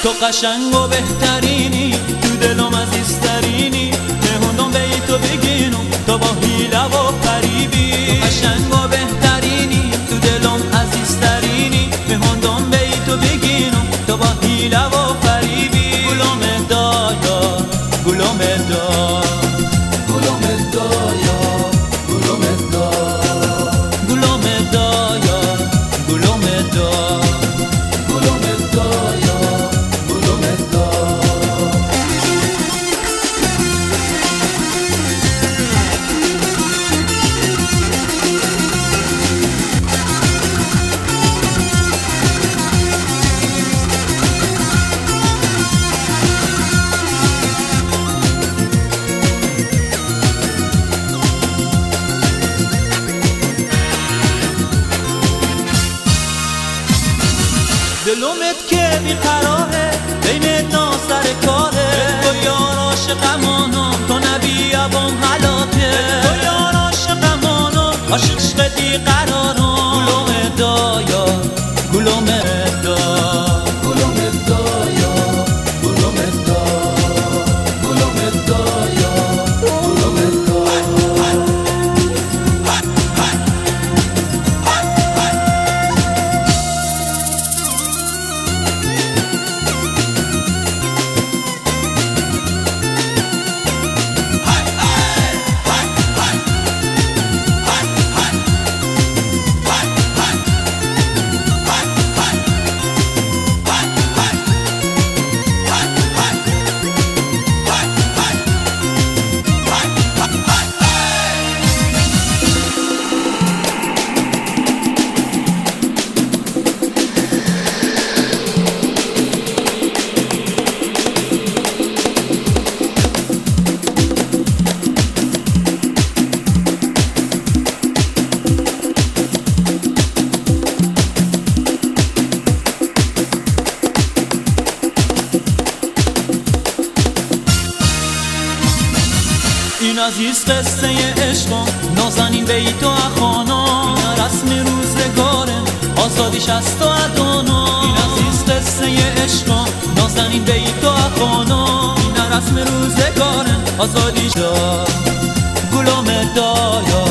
تو قشنگ و بهترینی، تو دلم عزیزترینی، مهندم به تو بگینم تو با حیله و فریبی. تو قشنگ و بهترینی، تو دلم عزیزترینی، مهندم به تو بگینم تو با حیله و فریبی. گلم دایا گلم دا، گلم دایا گلم دا، گلم دایا گلم دا، گلم دایا گلم دا. دلومت که بیقراره بین تا سر کاره، تو یار عاشقمانم تو نبی ابام حلاکه، تو یار عاشقمانم عاشق دی قرارم. گلوم دایا گلوم دا، گلوم دایا گلوم دا، گلوم دایا گلوم دا. این عزیز قصه عشقم، نازنین بیت و اخانا، این رسم روزگارم آزادیش از تو ادانا. این عزیز قصه عشقم، نازنین بیت و اخانا، این رسم روزگارم آزادیش دا. گلوم دایا